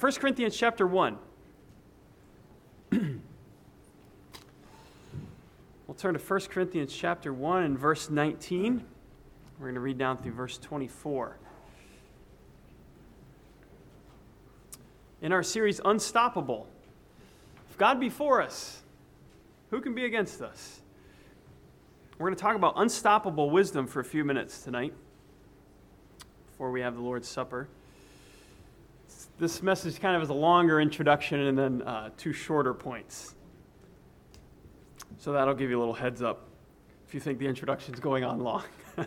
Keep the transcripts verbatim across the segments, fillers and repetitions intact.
First Corinthians chapter one. We'll turn to First Corinthians chapter one and verse nineteen. We're going to read down through verse twenty-four. In our series, Unstoppable, if God be for us, who can be against us? We're going to talk about unstoppable wisdom for a few minutes tonight before we have the Lord's Supper. This message kind of is a longer introduction and then uh, two shorter points. So that'll give you a little heads up if you think the introduction's going on long.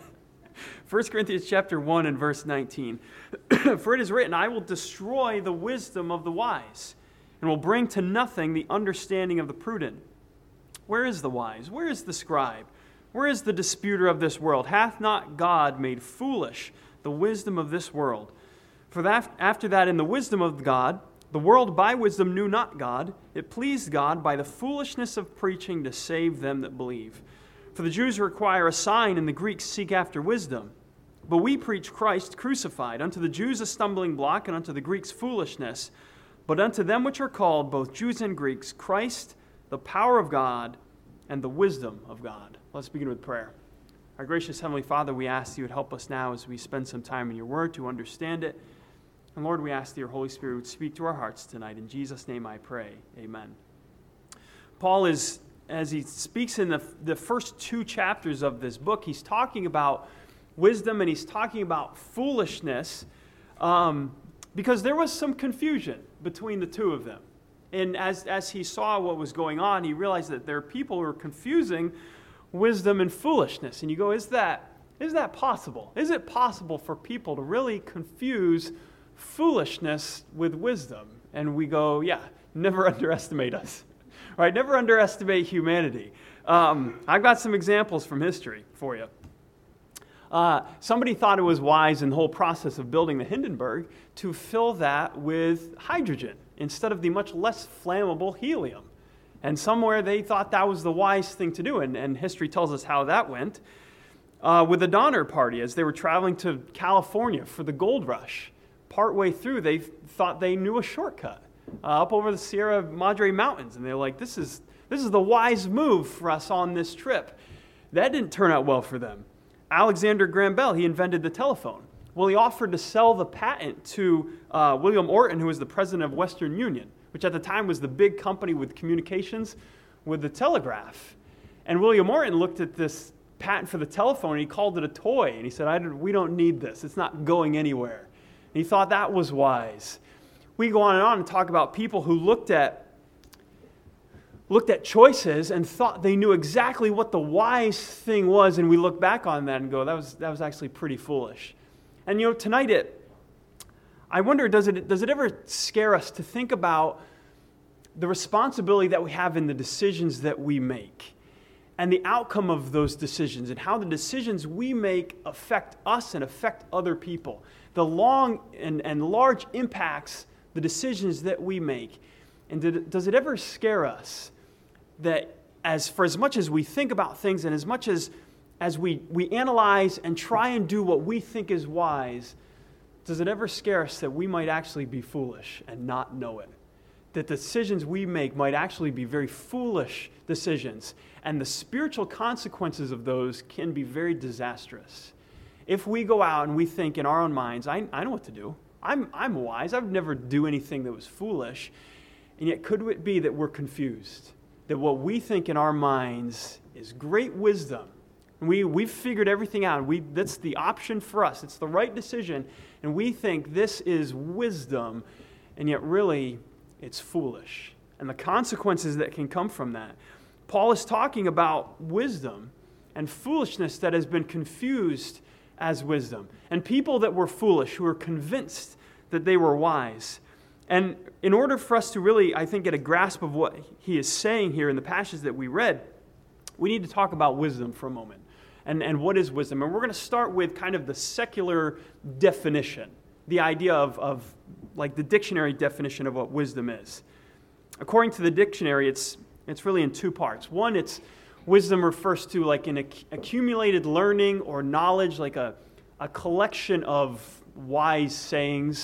First Corinthians chapter one and verse nineteen. For it is written, I will destroy the wisdom of the wise and will bring to nothing the understanding of the prudent. Where is the wise? Where is the scribe? Where is the disputer of this world? Hath not God made foolish the wisdom of this world? For that, after that, in the wisdom of God, the world by wisdom knew not God. It pleased God by the foolishness of preaching to save them that believe. For the Jews require a sign, and the Greeks seek after wisdom. But we preach Christ crucified, unto the Jews a stumbling block, and unto the Greeks foolishness. But unto them which are called, both Jews and Greeks, Christ, the power of God, and the wisdom of God. Let's begin with prayer. Our gracious Heavenly Father, we ask you would help us now as we spend some time in your word to understand it. And Lord, we ask that your Holy Spirit would speak to our hearts tonight. In Jesus' name I pray. Amen. Paul is, as he speaks in the, the first two chapters of this book, he's talking about wisdom and he's talking about foolishness um, because there was some confusion between the two of them. And as, as he saw what was going on, he realized that there are people who are confusing wisdom and foolishness. And you go, is that, is that possible? Is it possible for people to really confuse foolishness with wisdom? And we go, yeah, never underestimate us, right? Never underestimate humanity. Um, I've got some examples from history for you. Uh, somebody thought it was wise in the whole process of building the Hindenburg to fill that with hydrogen instead of the much less flammable helium. And somewhere they thought that was the wise thing to do, and, and history tells us how that went. Uh, with the Donner Party, as they were traveling to California for the gold rush, partway through, they thought they knew a shortcut uh, up over the Sierra Madre Mountains. And they were like, this is this is the wise move for us on this trip. That didn't turn out well for them. Alexander Graham Bell, he invented the telephone. Well, he offered to sell the patent to uh, William Orton, who was the president of Western Union, which at the time was the big company with communications with the telegraph. And William Orton looked at this patent for the telephone, and he called it a toy. And he said, I don't, we don't need this. It's not going anywhere. And he thought that was wise. We go on and on and talk about people who looked at looked at choices and thought they knew exactly what the wise thing was, and we look back on that and go, that was that was actually pretty foolish. And you know, tonight it I wonder, does it does it ever scare us to think about the responsibility that we have in the decisions that we make and the outcome of those decisions and how the decisions we make affect us and affect other people? The long and, and large impacts the decisions that we make. And did, does it ever scare us that as for as much as we think about things and as much as, as we, we analyze and try and do what we think is wise, does it ever scare us that we might actually be foolish and not know it? That the decisions we make might actually be very foolish decisions, and the spiritual consequences of those can be very disastrous. If we go out and we think in our own minds, I, I know what to do. I'm, I'm wise. I would never do anything that was foolish. And yet could it be that we're confused? That what we think in our minds is great wisdom. And we, we've figured everything out. We, that's the option for us. It's the right decision. And we think this is wisdom. And yet really, it's foolish. And the consequences that can come from that. Paul is talking about wisdom and foolishness that has been confused as wisdom. And people that were foolish, who were convinced that they were wise. And in order for us to really, I think, get a grasp of what he is saying here in the passages that we read, we need to talk about wisdom for a moment. And, and what is wisdom? And we're going to start with kind of the secular definition, the idea of, of like the dictionary definition of what wisdom is. According to the dictionary, it's it's really in two parts. One, it's wisdom refers to like an ac- accumulated learning or knowledge, like a, a collection of wise sayings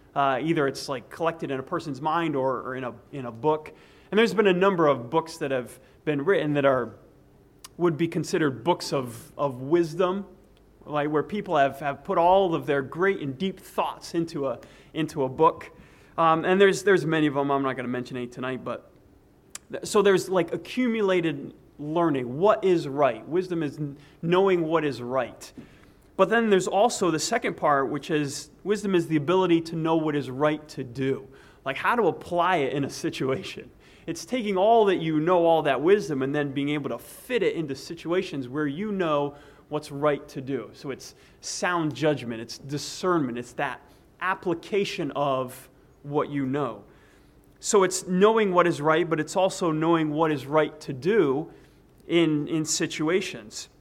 Uh, either it's like collected in a person's mind or, or in a in a book. And there's been a number of books that have been written that are would be considered books of, of wisdom, like where people have, have put all of their great and deep thoughts into a into a book. Um, and there's there's many of them. I'm not going to mention any tonight, but so there's like accumulated learning. What is right? Wisdom is knowing what is right. But then there's also the second part, which is wisdom is the ability to know what is right to do, like how to apply it in a situation. It's taking all that you know, all that wisdom, and then being able to fit it into situations where you know what's right to do. So it's sound judgment, it's discernment, it's that application of what you know. So it's knowing what is right, but it's also knowing what is right to do in, in situations.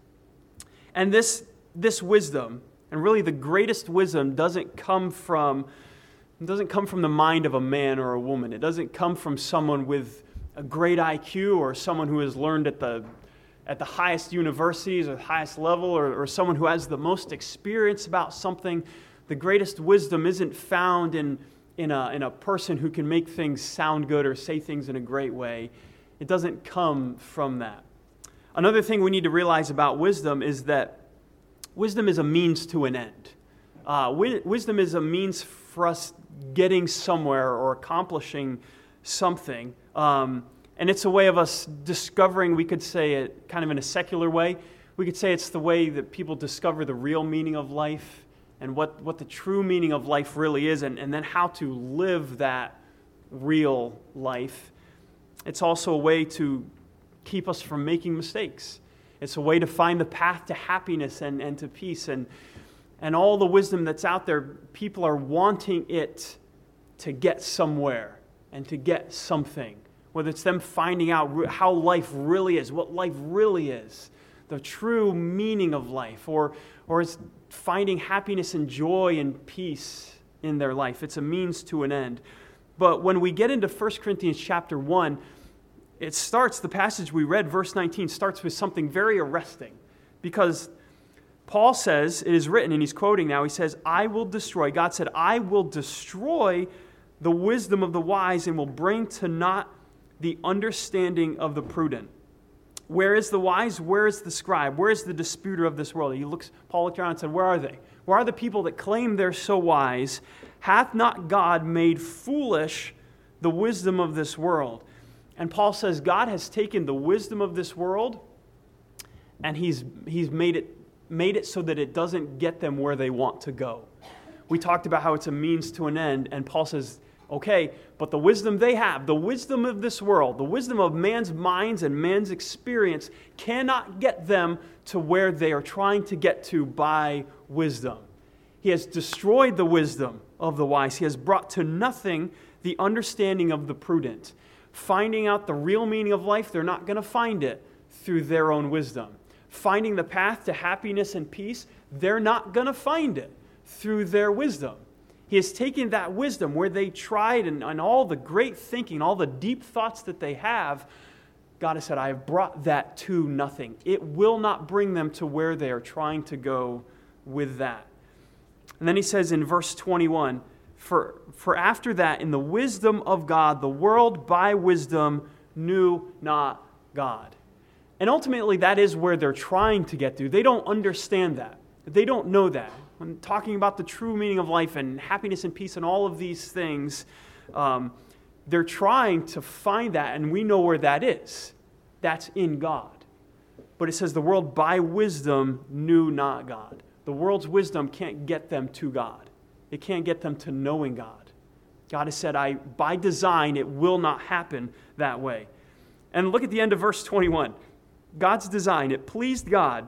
And this, this wisdom, and really the greatest wisdom, doesn't come from It doesn't come from the mind of a man or a woman. It doesn't come from someone with a great I Q or someone who has learned at the at the highest universities or the highest level or, or someone who has the most experience about something. The greatest wisdom isn't found in, in, a, in a person who can make things sound good or say things in a great way. It doesn't come from that. Another thing we need to realize about wisdom is that wisdom is a means to an end. Uh, wi- wisdom is a means for us getting somewhere or accomplishing something. Um, and it's a way of us discovering, we could say it kind of in a secular way, we could say it's the way that people discover the real meaning of life and what, what the true meaning of life really is, and, and then how to live that real life. It's also a way to keep us from making mistakes. It's a way to find the path to happiness and, and to peace. And And all the wisdom that's out there, people are wanting it to get somewhere and to get something. Whether it's them finding out how life really is, what life really is, the true meaning of life, or, or it's finding happiness and joy and peace in their life. It's a means to an end. But when we get into First Corinthians chapter one, it starts, the passage we read, verse nineteen, starts with something very arresting. Because Paul says, it is written, and he's quoting now, he says, I will destroy, God said, I will destroy the wisdom of the wise and will bring to naught the understanding of the prudent. Where is the wise? Where is the scribe? Where is the disputer of this world? He looks, Paul looked around and said, where are they? Where are the people that claim they're so wise? Hath not God made foolish the wisdom of this world? And Paul says God has taken the wisdom of this world and he's, he's made it made it so that it doesn't get them where they want to go. We talked about how it's a means to an end, and Paul says, okay, but the wisdom they have, the wisdom of this world, the wisdom of man's minds and man's experience cannot get them to where they are trying to get to by wisdom. He has destroyed the wisdom of the wise. He has brought to nothing the understanding of the prudent. Finding out the real meaning of life, they're not going to find it through their own wisdom. Finding the path to happiness and peace, they're not going to find it through their wisdom. He has taken that wisdom where they tried and, and all the great thinking, all the deep thoughts that they have, God has said, I have brought that to nothing. It will not bring them to where they are trying to go with that. And then he says in verse twenty-one, For, for after that, in the wisdom of God, the world by wisdom knew not God. And ultimately, that is where they're trying to get to. They don't understand that. They don't know that. When talking about the true meaning of life and happiness and peace and all of these things, um, they're trying to find that, and we know where that is. That's in God. But it says the world by wisdom knew not God. The world's wisdom can't get them to God. It can't get them to knowing God. God has said, I, by design, it will not happen that way. And look at the end of verse twenty-one. God's design, it pleased God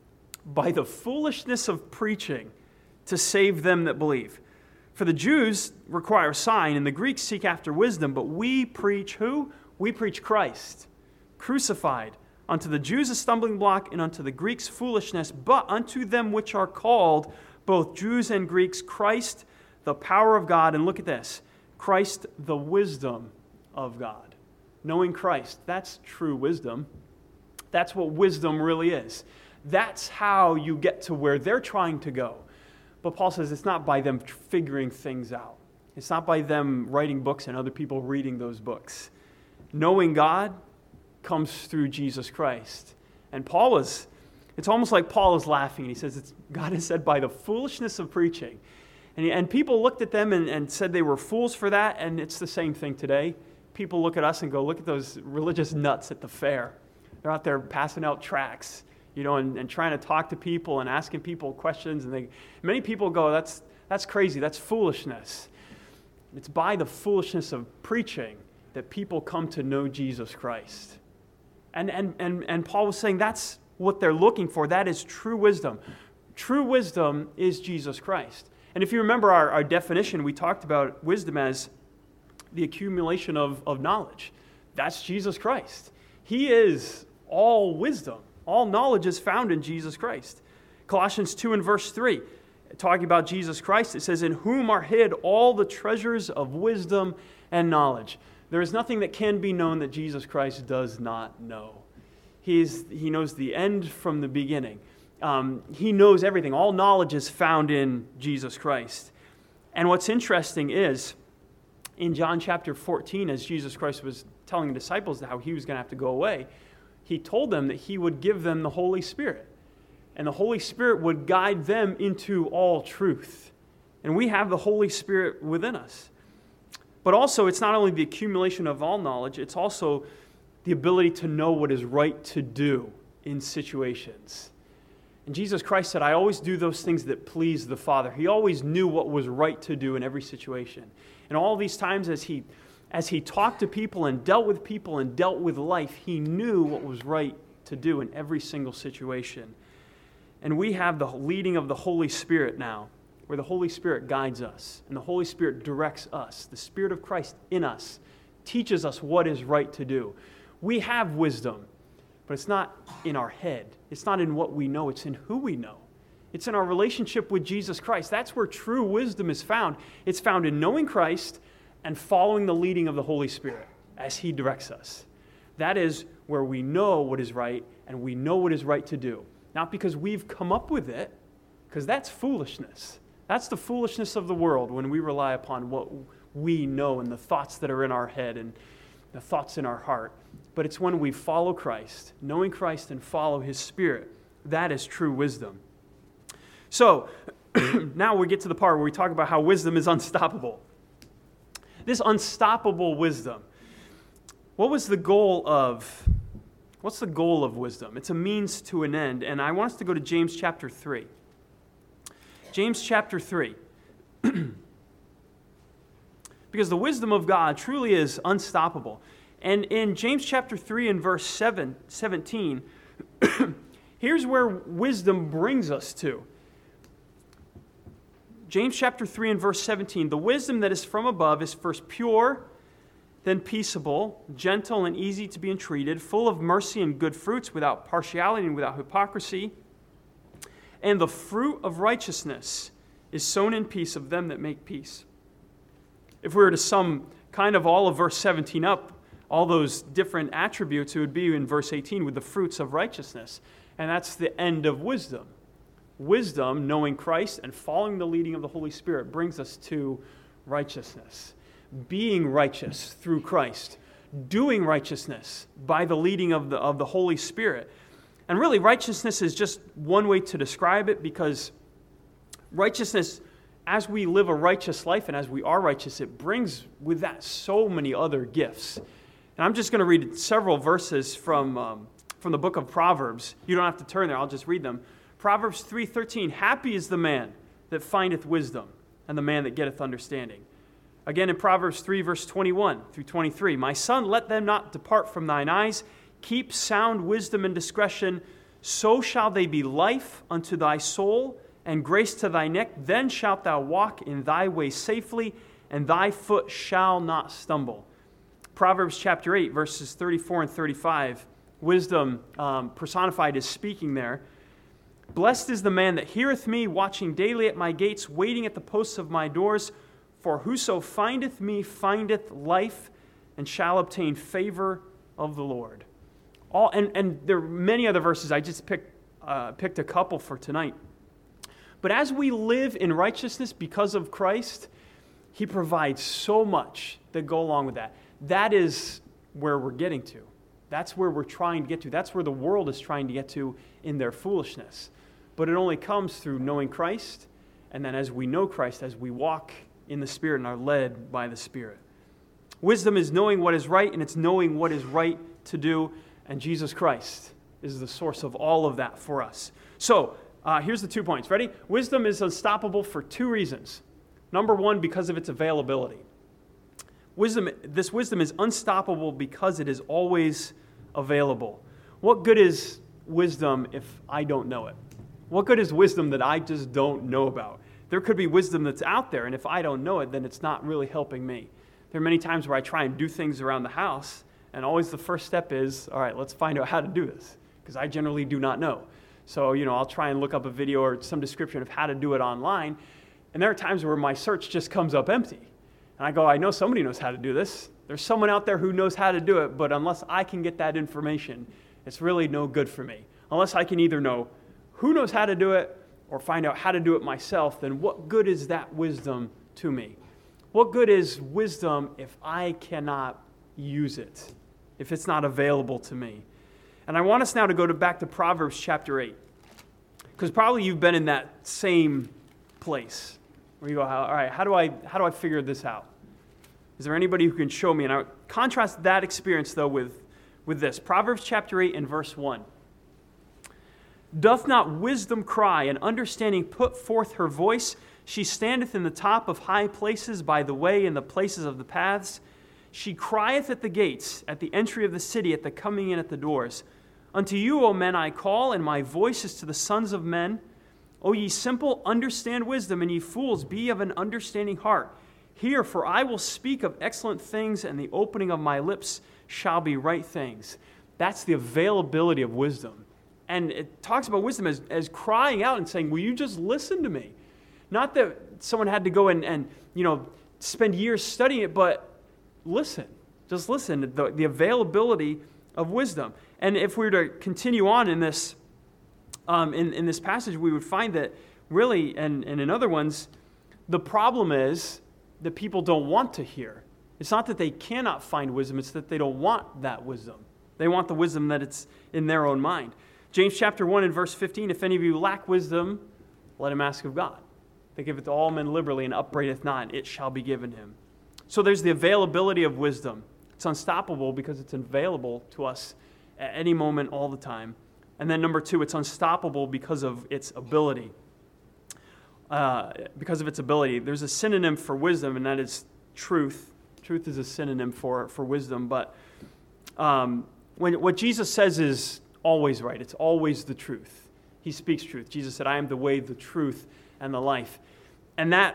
by the foolishness of preaching to save them that believe. For the Jews require a sign, and the Greeks seek after wisdom, but we preach who? We preach Christ, crucified, unto the Jews a stumbling block, and unto the Greeks foolishness, but unto them which are called, both Jews and Greeks, Christ, the power of God. And look at this, Christ, the wisdom of God. Knowing Christ, that's true wisdom. That's what wisdom really is. That's how you get to where they're trying to go. But Paul says it's not by them figuring things out. It's not by them writing books and other people reading those books. Knowing God comes through Jesus Christ. And Paul is, it's almost like Paul is laughing. He says, it's, God has said, by the foolishness of preaching. And, he, and people looked at them and, and said they were fools for that, and it's the same thing today. People look at us and go, look at those religious nuts at the fair. They're out there passing out tracts, you know, and, and trying to talk to people and asking people questions. And they, many people go, that's, that's crazy, that's foolishness. It's by the foolishness of preaching that people come to know Jesus Christ. And, and, and, and Paul was saying that's what they're looking for. That is true wisdom. True wisdom is Jesus Christ. And if you remember our, our definition, we talked about wisdom as the accumulation of, of knowledge. That's Jesus Christ. He is all wisdom. All knowledge is found in Jesus Christ. Colossians two and verse three, talking about Jesus Christ, it says, in whom are hid all the treasures of wisdom and knowledge. There is nothing that can be known that Jesus Christ does not know. He, is, he knows the end from the beginning. Um, he knows everything. All knowledge is found in Jesus Christ. And what's interesting is, in John chapter fourteen, as Jesus Christ was telling the disciples how he was going to have to go away, he told them that he would give them the Holy Spirit. And the Holy Spirit would guide them into all truth. And we have the Holy Spirit within us. But also, it's not only the accumulation of all knowledge, it's also the ability to know what is right to do in situations. And Jesus Christ said, I always do those things that please the Father. He always knew what was right to do in every situation. And all these times as he, as he talked to people and dealt with people and dealt with life, he knew what was right to do in every single situation. And we have the leading of the Holy Spirit now, where the Holy Spirit guides us, and the Holy Spirit directs us. The Spirit of Christ in us teaches us what is right to do. We have wisdom, but it's not in our head. It's not in what we know. It's in who we know. It's in our relationship with Jesus Christ. That's where true wisdom is found. It's found in knowing Christ and following the leading of the Holy Spirit as He directs us. That is where we know what is right and we know what is right to do. Not because we've come up with it, because that's foolishness. That's the foolishness of the world when we rely upon what we know and the thoughts that are in our head and the thoughts in our heart. But it's when we follow Christ, knowing Christ and follow His Spirit. That is true wisdom. So, now we get to the part where we talk about how wisdom is unstoppable. This unstoppable wisdom. What was the goal of, what's the goal of wisdom? It's a means to an end. And I want us to go to James chapter three. James chapter three. Because the wisdom of God truly is unstoppable. And in James chapter three and verse seven, seventeen, here's where wisdom brings us to. James chapter three and verse seventeen, the wisdom that is from above is first pure, then peaceable, gentle and easy to be entreated, full of mercy and good fruits, without partiality and without hypocrisy. And the fruit of righteousness is sown in peace of them that make peace. If we were to sum kind of all of verse seventeen up, all those different attributes, it would be in verse eighteen with the fruits of righteousness. And that's the end of wisdom. Wisdom, knowing Christ and following the leading of the Holy Spirit, brings us to righteousness. Being righteous through Christ. Doing righteousness by the leading of the, of the Holy Spirit. And really, righteousness is just one way to describe it, because righteousness, as we live a righteous life and as we are righteous, it brings with that so many other gifts. And I'm just going to read several verses from, um, from the book of Proverbs. You don't have to turn there. I'll just read them. Proverbs three thirteen, happy is the man that findeth wisdom, and the man that getteth understanding. Again in Proverbs three, verse twenty-one through twenty-three, my son, let them not depart from thine eyes. Keep sound wisdom and discretion, so shall they be life unto thy soul, and grace to thy neck. Then shalt thou walk in thy way safely, and thy foot shall not stumble. Proverbs chapter eight, verses thirty-four and thirty-five, wisdom um, personified is speaking there. Blessed is the man that heareth me, watching daily at my gates, waiting at the posts of my doors. For whoso findeth me findeth life, and shall obtain favor of the Lord. All and, and there are many other verses. I just picked uh, picked a couple for tonight. But as we live in righteousness because of Christ, He provides so much that go along with that. That is where we're getting to. That's where we're trying to get to. That's where the world is trying to get to in their foolishness. But it only comes through knowing Christ, and then as we know Christ, as we walk in the Spirit and are led by the Spirit. Wisdom is knowing what is right, and it's knowing what is right to do, and Jesus Christ is the source of all of that for us. So, uh, here's the two points. Ready? Wisdom is unstoppable for two reasons. Number one, because of its availability. Wisdom, this wisdom is unstoppable because it is always available. What good is wisdom if I don't know it? What good is wisdom that I just don't know about? There could be wisdom that's out there, and if I don't know it, then it's not really helping me. There are many times where I try and do things around the house, and always the first step is, all right, let's find out how to do this, because I generally do not know. So, you know, I'll try and look up a video or some description of how to do it online, and there are times where my search just comes up empty. And I go, I know somebody knows how to do this. There's someone out there who knows how to do it, but unless I can get that information, it's really no good for me. Unless I can either know who knows how to do it or find out how to do it myself, then what good is that wisdom to me? What good is wisdom if I cannot use it, if it's not available to me? And I want us now to go to back to Proverbs chapter eight, because probably you've been in that same place where you go, all right, how do I how do I figure this out? Is there anybody who can show me? And I contrast that experience, though, with, with this. Proverbs chapter eight and verse one. Doth not wisdom cry, and understanding put forth her voice? She standeth in the top of high places, by the way, in the places of the paths. She crieth at the gates, at the entry of the city, at the coming in at the doors. Unto you, O men, I call, and my voice is to the sons of men. O ye simple, understand wisdom, and ye fools, be of an understanding heart. Hear, for I will speak of excellent things, and the opening of my lips shall be right things. That's the availability of wisdom. And it talks about wisdom as, as crying out and saying, will you just listen to me? Not that someone had to go and, and you know, spend years studying it, but listen. Just listen. The, the availability of wisdom. And if we were to continue on in this, um, in, in this passage, we would find that really, and, and in other ones, the problem is that people don't want to hear. It's not that they cannot find wisdom, it's that they don't want that wisdom. They want the wisdom that it's in their own mind. James chapter one and verse fifteen, if any of you lack wisdom, let him ask of God. They give it to all men liberally and upbraideth not, and it shall be given him. So there's the availability of wisdom. It's unstoppable because it's available to us at any moment, all the time. And then number two, it's unstoppable because of its ability. Uh, because of its ability. There's a synonym for wisdom, and that is truth. Truth is a synonym for, for wisdom, but um, when what Jesus says is always right. It's always the truth. He speaks truth. Jesus said, I am the way, the truth, and the life. And that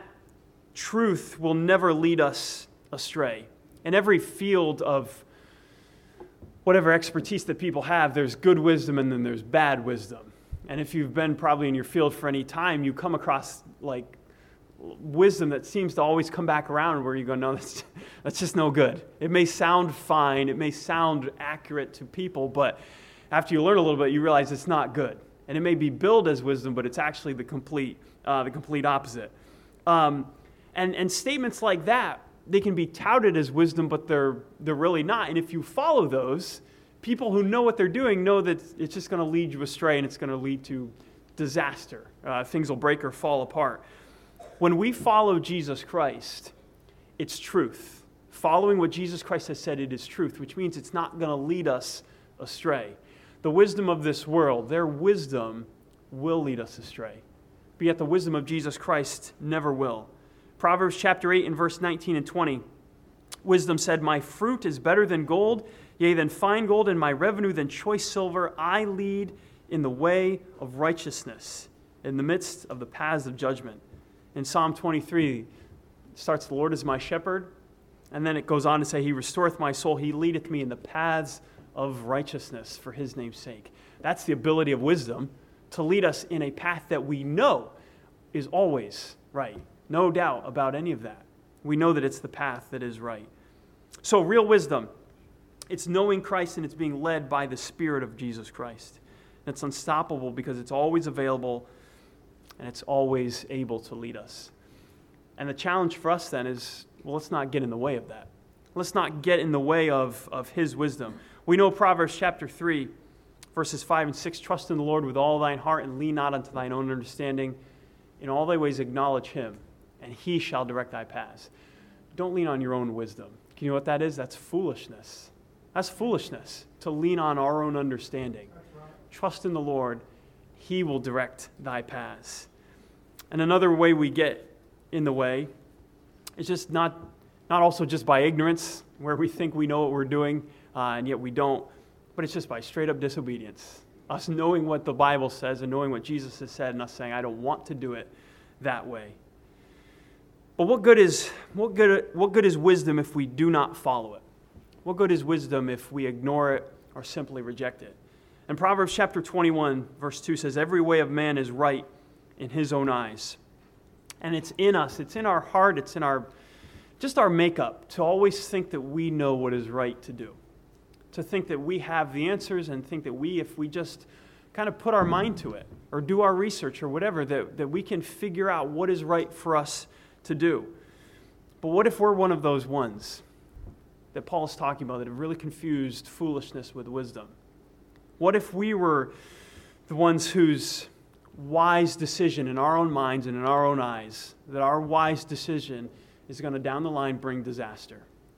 truth will never lead us astray. In every field of whatever expertise that people have, there's good wisdom and then there's bad wisdom. And if you've been probably in your field for any time, you come across like wisdom that seems to always come back around where you go, no, that's, that's just no good. It may sound fine, it may sound accurate to people, but after you learn a little bit, you realize it's not good. And it may be billed as wisdom, but it's actually the complete, uh, the complete opposite. Um, and, and statements like that, they can be touted as wisdom, but they're they're really not. And if you follow those, people who know what they're doing know that it's just going to lead you astray and it's going to lead to disaster. Uh, things will break or fall apart. When we follow Jesus Christ, it's truth. Following what Jesus Christ has said, it is truth, which means it's not going to lead us astray. The wisdom of this world, their wisdom will lead us astray. But yet the wisdom of Jesus Christ never will. Proverbs chapter eight and verse nineteen and twenty. Wisdom said, my fruit is better than gold, yea, than fine gold, and my revenue than choice silver. I lead in the way of righteousness, in the midst of the paths of judgment. In Psalm twenty-three, it starts, the Lord is my shepherd, and then it goes on to say, he restoreth my soul, he leadeth me in the paths of righteousness for his name's sake. That's the ability of wisdom, to lead us in a path that we know is always right. No doubt about any of that. We know that it's the path that is right. So real wisdom, it's knowing Christ and it's being led by the Spirit of Jesus Christ. And it's unstoppable because it's always available and it's always able to lead us. And the challenge for us then is, well, let's not get in the way of that. Let's not get in the way of, of his wisdom. We know Proverbs chapter three, verses five and six, trust in the Lord with all thine heart and lean not unto thine own understanding. In all thy ways acknowledge him, and he shall direct thy paths. Don't lean on your own wisdom. You know what that is? That's foolishness. That's foolishness, to lean on our own understanding. Right. Trust in the Lord. He will direct thy paths. And another way we get in the way is just not, not also just by ignorance, where we think we know what we're doing, uh, and yet we don't, but it's just by straight up disobedience. Us knowing what the Bible says and knowing what Jesus has said and us saying, I don't want to do it that way. But what good is what good what good is wisdom if we do not follow it? What good is wisdom if we ignore it or simply reject it? And Proverbs chapter twenty-one, verse two says, every way of man is right in his own eyes. And it's in us, it's in our heart, it's in our just our makeup to always think that we know what is right to do. To think that we have the answers and think that we, if we just kind of put our mind to it or do our research or whatever, that, that we can figure out what is right for us to do. But what if we're one of those ones that Paul is talking about that have really confused foolishness with wisdom? What if we were the ones whose wise decision in our own minds and in our own eyes, that our wise decision is going to down the line bring disaster?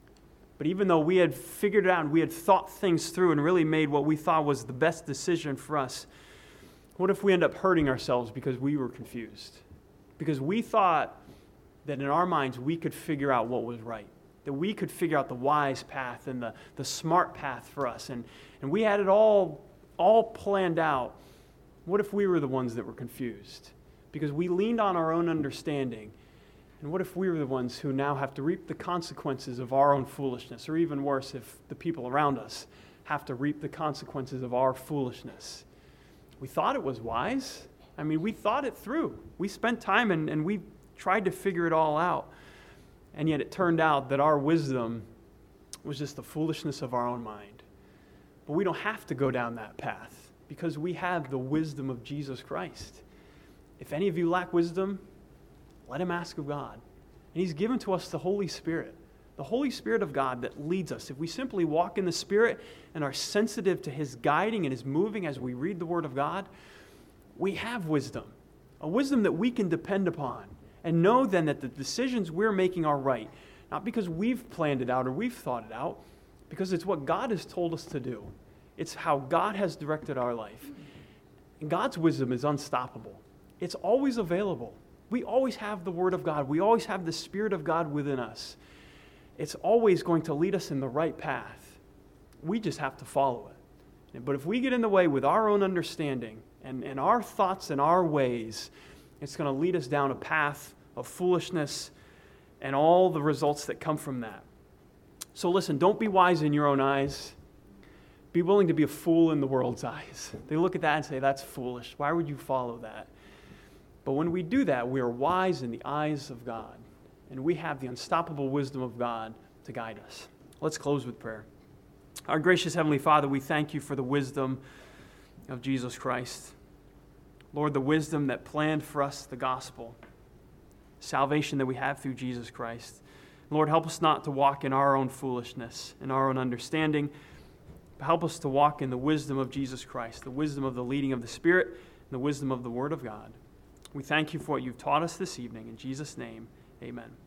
But even though we had figured it out and we had thought things through and really made what we thought was the best decision for us, what if we end up hurting ourselves because we were confused? Because we thought that in our minds we could figure out what was right, that we could figure out the wise path and the, the smart path for us, and, and we had it all, all planned out. What if we were the ones that were confused? Because we leaned on our own understanding, and what if we were the ones who now have to reap the consequences of our own foolishness, or even worse, if the people around us have to reap the consequences of our foolishness? We thought it was wise. I mean, we thought it through. We spent time and, and we tried to figure it all out. And yet it turned out that our wisdom was just the foolishness of our own mind. But we don't have to go down that path because we have the wisdom of Jesus Christ. If any of you lack wisdom, let him ask of God. And he's given to us the Holy Spirit, the Holy Spirit of God that leads us. If we simply walk in the Spirit and are sensitive to his guiding and his moving as we read the Word of God, we have wisdom, a wisdom that we can depend upon. And know then that the decisions we're making are right, not because we've planned it out or we've thought it out, because it's what God has told us to do. It's how God has directed our life. And God's wisdom is unstoppable. It's always available. We always have the Word of God. We always have the Spirit of God within us. It's always going to lead us in the right path. We just have to follow it. But if we get in the way with our own understanding and, and our thoughts and our ways, it's going to lead us down a path of foolishness and all the results that come from that. So listen, don't be wise in your own eyes. Be willing to be a fool in the world's eyes. They look at that and say, that's foolish. Why would you follow that? But when we do that, we are wise in the eyes of God. And we have the unstoppable wisdom of God to guide us. Let's close with prayer. Our gracious Heavenly Father, we thank you for the wisdom of Jesus Christ. Lord, the wisdom that planned for us the gospel, salvation that we have through Jesus Christ. Lord, help us not to walk in our own foolishness, in our own understanding, but help us to walk in the wisdom of Jesus Christ, the wisdom of the leading of the Spirit, and the wisdom of the Word of God. We thank you for what you've taught us this evening. In Jesus' name, amen.